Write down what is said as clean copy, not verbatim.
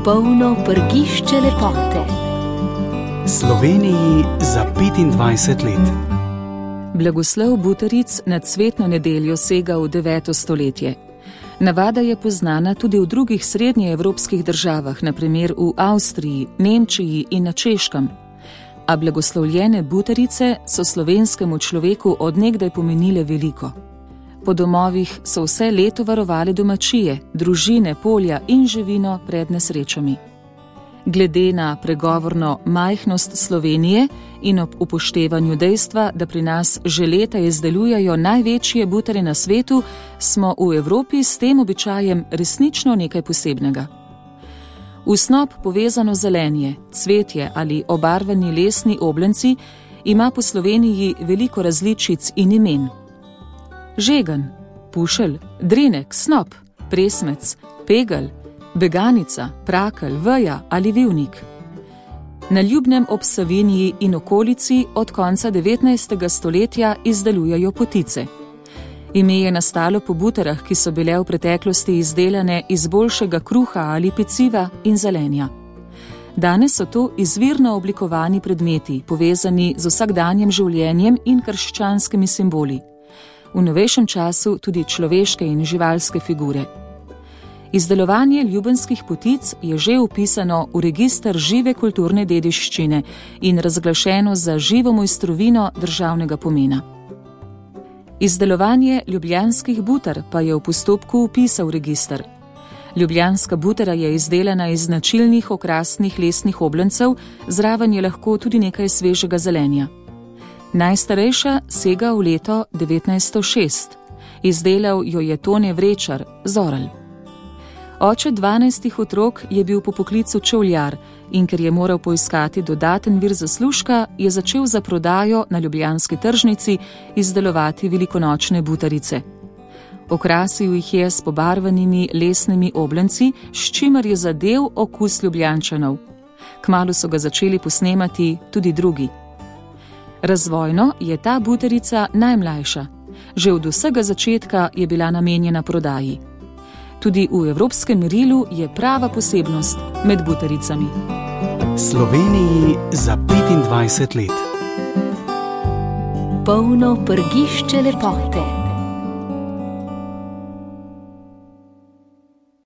Polno prgišče lepote. Sloveniji za 25 let. Blagoslov butaric na cvetno nedeljo sega v 9. stoletje. Navada je poznana tudi v drugih srednjeevropskih državah, na primer v Avstriji, Nemčiji in na Češkem. A blagoslovljene butarice so slovenskemu človeku od nekdaj pomenile veliko. Po domovih so vse leto varovali domačije, družine, polja in živino pred nesrečami. Glede na pregovorno majhnost Slovenije in ob upoštevanju dejstva, da pri nas že leta izdelujejo največje butare na svetu, smo v Evropi s tem običajem resnično nekaj posebnega. V snop povezano zelenje, cvetje ali obarvani lesni obljenci ima po Sloveniji veliko različic in imen. Žegen, pušelj, drinek, snop, presmec, pegelj, beganica, prakelj, veja ali vivnik. Na Ljubnem ob Savinji in okolici od konca 19. stoletja izdelujejo potice. Ime je nastalo po butarah, ki so bile v preteklosti izdelane iz boljšega kruha ali peciva in zelenja. Danes so to izvirno oblikovani predmeti, povezani z vsakdanjem življenjem in krščanskimi simboli. V novejšem času tudi človeške in živalske figure. Izdelovanje ljubenskih potic je že vpisano v register žive kulturne dediščine in razglašeno za živo mojstrovino državnega pomena. Izdelovanje ljubljanskih butar pa je v postopku vpisa v register. Ljubljanska butara je izdelana iz značilnih okrasnih lesnih obljencev, zraven je lahko tudi nekaj svežega zelenja. Najstarejša sega v leto 1906. Izdelal jo je Tone Vrečar, Zorel. Oče 12 otrok je bil po poklicu čevljar in ker je moral poiskati dodaten vir zaslužka, je začel za prodajo na ljubljanski tržnici izdelovati velikonočne butarice. Okrasil jih je s pobarvanimi lesnimi obljenci, s čimer je zadel okus Ljubljančanov. Kmalu so ga začeli posnemati tudi drugi. Razvojno je ta butarica najmlajša. Že od vsega začetka je bila namenjena prodaji. Tudi v evropskem merilu je prava posebnost med butaricami. Sloveniji za 25 let. Polno prgišče lepote.